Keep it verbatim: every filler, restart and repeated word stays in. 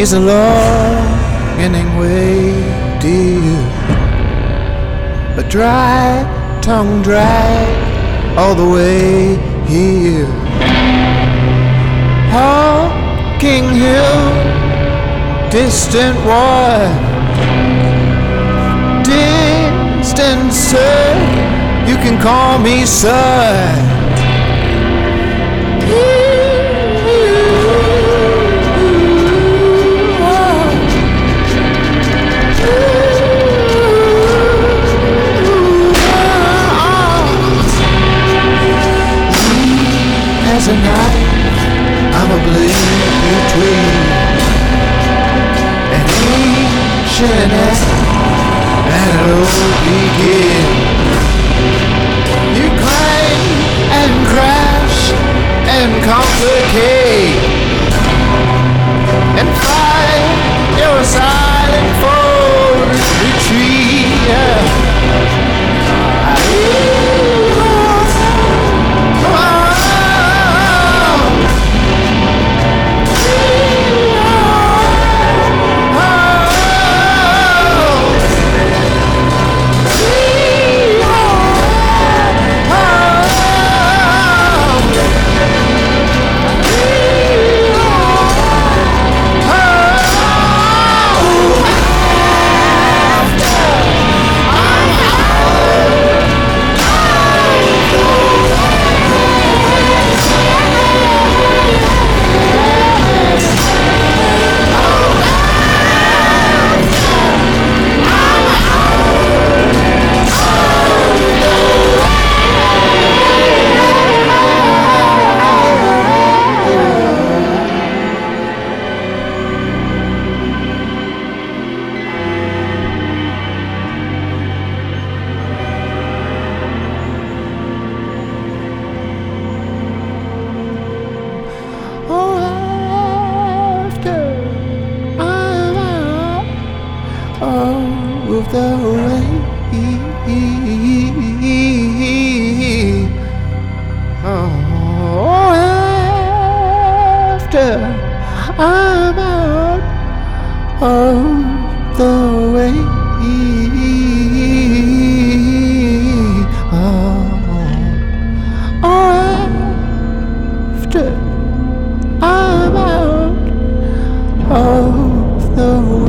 is a longing way, dear. A dry tongue drag all the way here. King Hill, distant one, distant sir, you can call me sir. As a knife, I'm a blade between an ancient act and an old begin. You clang and crash and complicate and fight your silent foe retreat. Yeah. Of the way, oh, after I'm out of the way, oh, after I'm out of the way.